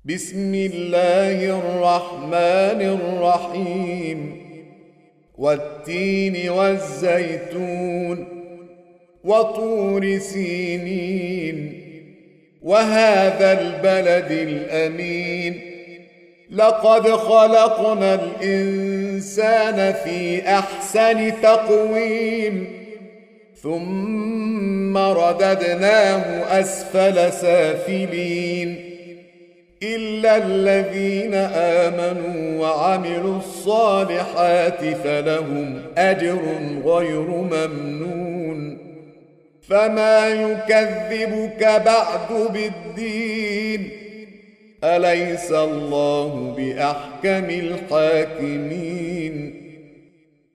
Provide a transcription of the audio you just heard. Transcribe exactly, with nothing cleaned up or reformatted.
بسم الله الرحمن الرحيم والتين والزيتون وطور سينين وهذا البلد الأمين لقد خلقنا الإنسان في أحسن تقويم ثم رددناه أسفل سافلين إلا الذين آمنوا وعملوا الصالحات فلهم أجر غير ممنون فما يكذبك بعد بالدين أليس الله بأحكم الحاكمين